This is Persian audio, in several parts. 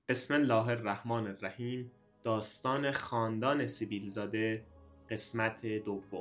بسم الله الرحمن الرحیم. داستان خاندان سیبیلزاده، قسمت دوم.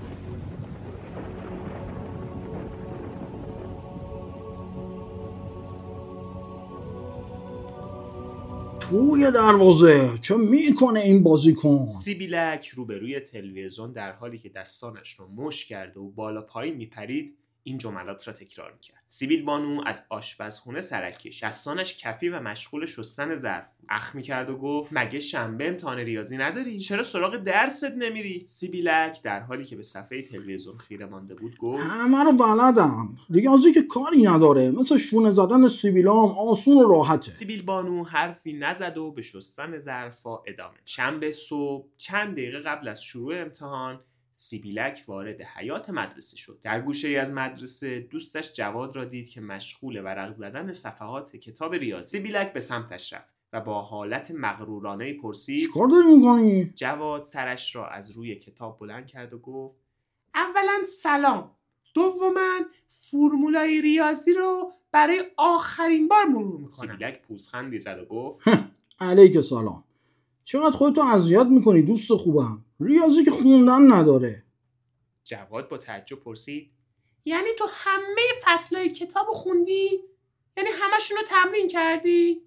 توی دروازه چه میکنه این بازیکن؟ سیبیلک روبروی تلویزیون در حالی که دستانش رو مشت کرده و بالا پایین میپرید این جملات را تکرار میکرد. سیبیل بانو از آشپزخونه سرک کشید. دستانش کفی و مشغول شستن ظرف بود. اخ میکرد و گفت مگه شنبه امتحان ریاضی نداری؟ چرا سراغ درست نمیری؟ سیبیلک در حالی که به صفحه تلویزیون خیره مانده بود گفت همه رو بلدم، ریاضی که کاری نداره، مثل شونه زدن سیبیلام آسون و راحته. سیبیل بانو حرفی نزد و به شستن ظرفا ادامه. شنبه صبح چند دقیقه قبل از شروع امتحان سیبیلک وارد حیاط مدرسه شد. در گوشه‌ای از مدرسه دوستش جواد را دید که مشغول ورق زدن صفحات کتاب ریاضی. سیبیلک به سمتش رفت و با حالت مغرورانه پرسید چیکار داری میکنی؟ جواد سرش را از روی کتاب بلند کرد و گفت اولا سلام، دوما فرمولای ریاضی رو برای آخرین بار مرور میکنم. سیبیلک پوزخندی زد و گفت علیک سلام. چقدر خودتو اذیت میکنی دوست خوبم، ریاضی که خوندن نداره. جواد با تعجب پرسید یعنی تو همه فصلای کتابو خوندی؟ یعنی همشونو تمرین کردی؟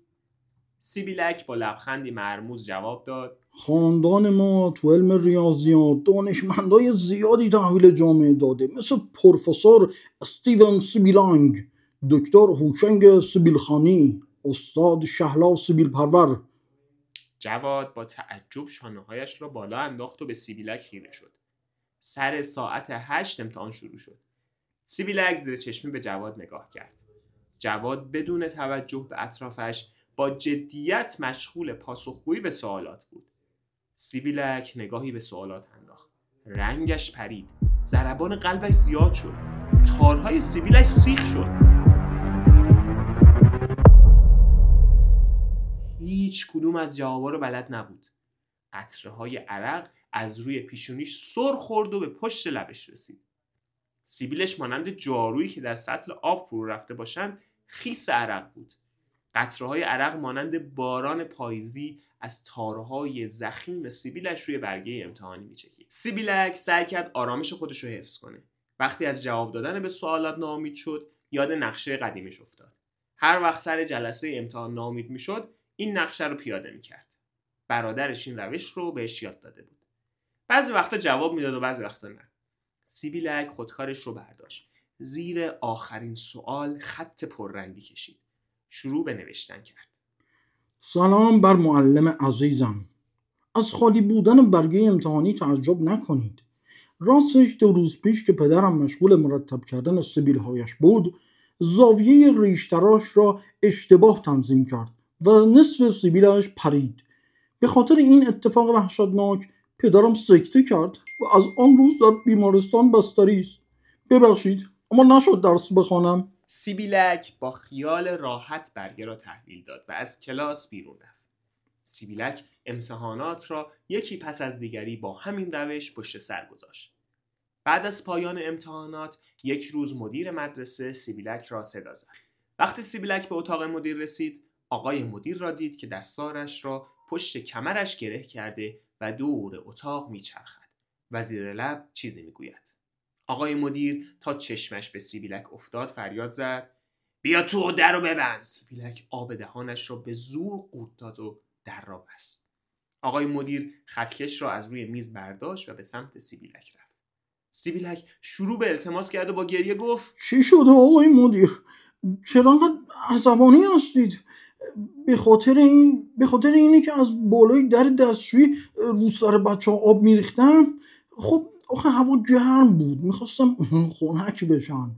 سیبیلک با لبخندی مرموز جواب داد خاندان ما تو علم ریاضیات دانشمندای زیادی تحویل جامعه داده، مثل پروفسور استیون سیبیلانگ، دکتر هوشنگ سیبیلخانی، استاد شهلا سیبیل پرور. جواد با تعجب شانه‌هایش را بالا انداخت و به سیبیلک خیره شد. سر ساعت 8 امتحان شروع شد. سیبیلک زیر چشمی به جواد نگاه کرد. جواد بدون توجه به اطرافش با جدیت مشغول پاسخگویی به سوالات بود. سیبیلک نگاهی به سوالات انداخت. رنگش پرید. ضربان قلبش زیاد شد. تارهای سیبیلش سیخ شد. هیچ کدوم از جوابا رو بلد نبود. قطره‌های عرق از روی پیشونیش سر خورد و به پشت لبش رسید. سیبیلش مانند جارویی که در سطل آب فرو رفته باشند خیس عرق بود. قطره‌های عرق مانند باران پاییزی از تارهای ضخیم سیبیلش روی برگه امتحانی میچکید. سیبیلک سعی کرد آرامش خودش رو حفظ کنه. وقتی از جواب دادن به سوالات ناامید شد، یاد نقشه قدیمیش افتاد. هر وقت سر جلسه امتحان ناامید میشد، این نقشه رو پیاده میکرد. برادرش این روش رو بهش یاد داده بود. بعضی وقتا جواب میداد و بعضی وقتا نه. سیبیلک خودکارش رو برداشت. زیر آخرین سوال خط پررنگی کشید. شروع به نوشتن کرد. سلام بر معلم عزیزم. از خالی بودن برگه امتحانی تعجب نکنید. راستش 2 روز پیش که پدرم مشغول مرتب کردن سیبیل‌هایش بود، زاویه ریشتراش را اشتباه تنظیم کرد و نصف سیبیلش پرید. به خاطر این اتفاق وحشتناک پدرم سکته کرد و از آن روز در بیمارستان بستری است. ببخشید اما نشد درس بخوانم. سیبیلک با خیال راحت برگه را تحویل داد و از کلاس بیرون رفت. سیبیلک امتحانات را یکی پس از دیگری با همین روش پشت سر گذاشت. بعد از پایان امتحانات یک روز مدیر مدرسه سیبیلک را صدا زد. وقتی سیبیلک به اتاق مدیر رسید، آقای مدیر را دید که دستارش را پشت کمرش گره کرده و دور اتاق میچرخد و زیر لب چیزی میگوید. آقای مدیر تا چشمش به سیبیلک افتاد فریاد زد بیا تو و در رو ببند. سیبیلک آب دهانش را به زور قورت داد و در را بست. آقای مدیر خطکش را از روی میز برداشت و به سمت سیبیلک رفت. سیبیلک شروع به التماس کرد و با گریه گفت چی شده آقای مدیر؟ چرا انقدر عصبانی هستید؟ به خاطر اینه که از بالای در دستشویی رو سر بچه ها آب میریختم. خب آخه هوا گرم بود، میخواستم خنک بشن.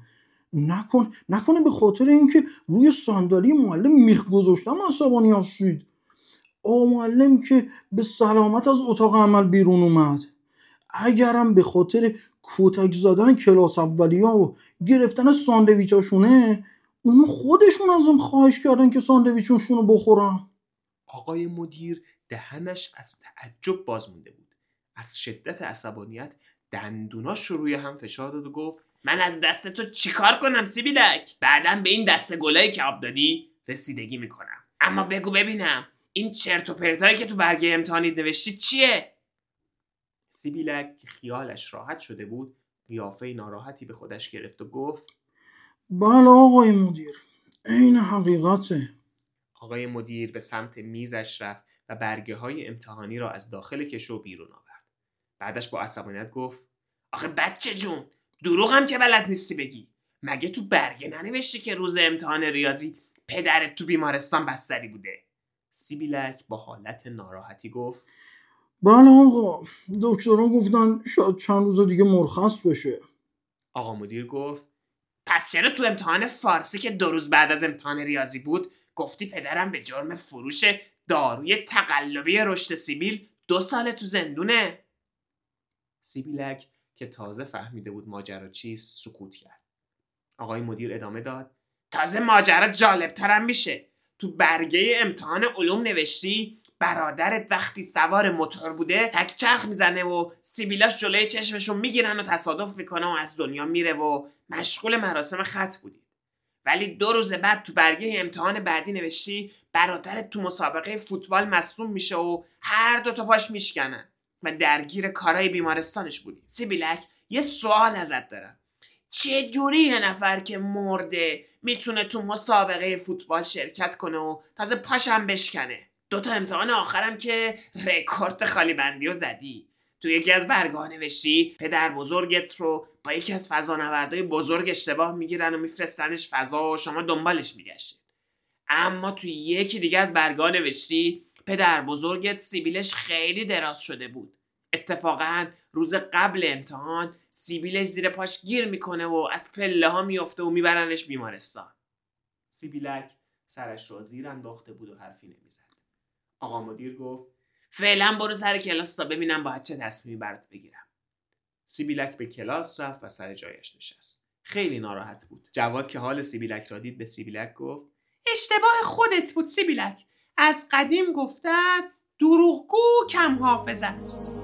نکنه به خاطر اینکه روی صندلی معلم میخ گذاشتم عصبانی هستید؟ معلم که به سلامت از اتاق عمل بیرون اومد. اگرم به خاطر کتک زدن کلاس اولیا و گرفتن ساندویچاشونه، اونو خودشون ازم خواهش کردن که ساندویچشونو بخورم. آقای مدیر دهنش از تعجب باز مونده بود. از شدت عصبانیت دندوناش رو روی هم فشار داد و گفت من از دست تو چیکار کنم سیبیلک؟ بعدم به این دسته گلایی که آب دادی رسیدگی میکنم. اما بگو ببینم این چرت و پرتایی که تو برگه امتحانی نوشتی چیه؟ سیبیلک که خیالش راحت شده بود قیافه ناراحتی به خودش گرفت و گفت بله آقای مدیر، این حقیقته. آقای مدیر به سمت میزش رفت و برگه های امتحانی را از داخل کشو بیرون آورد. بعدش با عصبانیت گفت آخه بچه جون، دروغ هم که بلد نیستی بگی. مگه تو برگه ننوشتی که روز امتحان ریاضی پدرت تو بیمارستان بستری بوده؟ سیبیلک با حالت ناراحتی گفت بله آقا، دکترها گفتن شاید چند روز دیگه مرخص بشه. آقا مدیر گفت پس چرا تو امتحان فارسی که 2 روز بعد از امتحان ریاضی بود گفتی پدرم به جرم فروش داروی تقلبی رشد سیبیل 2 سال تو زندونه؟ سیبیلک که تازه فهمیده بود ماجرا چیست سکوت کرد. آقای مدیر ادامه داد تازه ماجرا جالبترم میشه. تو برگه امتحان علوم نوشتی برادرت وقتی سوار موتور بوده تک چرخ میزنه و سیبیلاش جلوی چشمشون میگیرن و تصادف میکنه و از دنیا میره و مشغول مراسم ختم بودی. ولی 2 روز بعد تو برگه امتحان بعدی نوشتی برادرت تو مسابقه فوتبال مصدوم میشه و هر 2 تا پاش میشکنن و درگیر کارهای بیمارستانش بودی. سیبیلک یه سوال ازت دارم. چه جوری یه نفر که مرده میتونه تو مسابقه فوتبال شرکت کنه و تازه پاشم بشکنه؟ 2 تا امتحان آخرم که رکورد خالی بندی رو زدی. تو یکی از برگاه نوشتی پدر بزرگت رو با یکی از فضانوردای بزرگ اشتباه میگیرن و میفرستنش فضا و شما دنبالش میگشتید. اما تو یکی دیگه از برگاه نوشتی پدر بزرگت سیبیلش خیلی دراز شده بود. اتفاقا روز قبل امتحان سیبیلش زیر پاش گیر میکنه و از پله ها میفته و میبرنش بیمارستان. سیبیلک سرش را زیر انداخته بود و حرفی نمیزد. آقا مدیر گفت فعلا برو سر کلاس تا ببینم باید چه تصمیمی برات بگیرم. سیبیلک به کلاس رفت و سر جایش نشست. خیلی ناراحت بود. جواد که حال سیبیلک را دید به سیبیلک گفت اشتباه خودت بود سیبیلک. از قدیم گفتن دروغگو کم حافظ است.